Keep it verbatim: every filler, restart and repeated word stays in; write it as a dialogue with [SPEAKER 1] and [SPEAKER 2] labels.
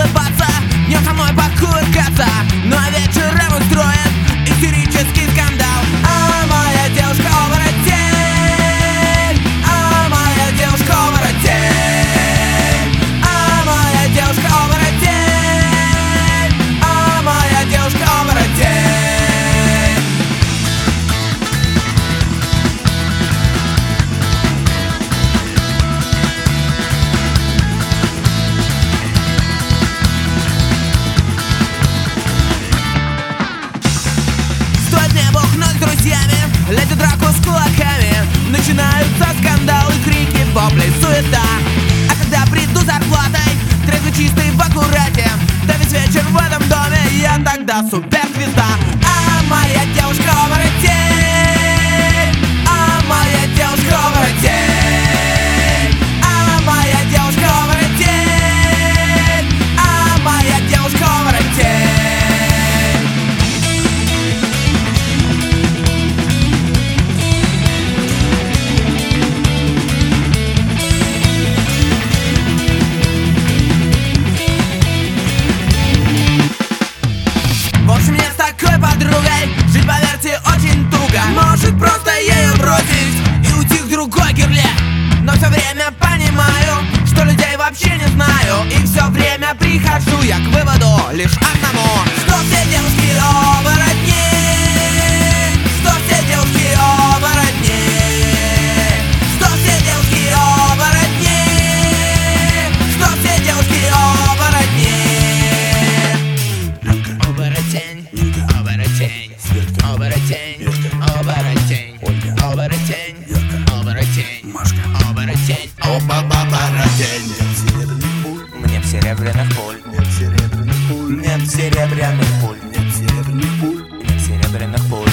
[SPEAKER 1] улыбаться, днем со мной покуркаться, но вечером устроит истерический скандал. А моя девушка оборотень, а моя девушка оборотень, а моя девушка оборотень, а моя девушка оборотень. Стоит мне бухнуть с друзьями, лезет драку с кулаками, начинаются скандалы, крики, вопли, суета. А когда приду с зарплатой, трезвый, чистый, в аккурате, да весь вечер в этом доме я тогда суперзвезда. А моя девушка оборотень, а моя девушка оборотень, а моя девушка оборотень, а моя девушка оборотень. В общем, мне с такой подругой жить, поверьте, очень туго. Может просто ее бросить и уйти к другой гирле, но все время понимаю, что людей вообще не знаю, и все время прихожу я к выводу лишь одному: что все девушки оборотни, что все девушки оборотни, что все девушки оборотни, что все девушки оборотни. Оборотень, оборотень, оборотень, оборотень, оборотень, оборотень, оборотень, оба оборотень.
[SPEAKER 2] Нет серебряных пуль,
[SPEAKER 3] Нет серебряных пуль,
[SPEAKER 2] нет серебряных пуль,
[SPEAKER 3] нет серебряных пуль,
[SPEAKER 2] нет серебряных пуль.